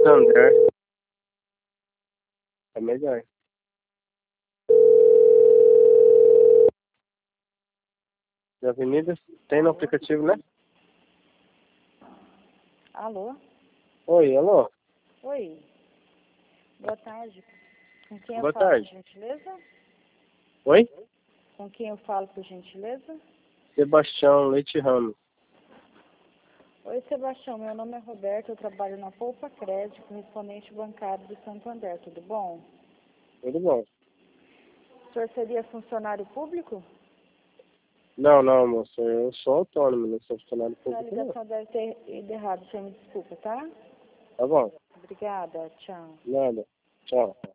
Santander. É melhor. De Avenida? Tem no aplicativo, né? Alô? Oi, alô? Oi. Boa tarde. Com quem eu Boa falo, tarde. por gentileza? Oi? Com quem eu falo, por gentileza? Sebastião Leite Ramos. Oi, Sebastião. Meu nome é Roberto. Eu trabalho na Poupa Crédito, correspondente bancário do Santander. Tudo bom? Tudo bom? O senhor seria funcionário público? Não, moça. Eu sou autônomo, não sou funcionário A público, não. ligação deve ter ido errado. O senhor me desculpa, tá? Tá bom. Obrigada. Tchau. Nada. Tchau.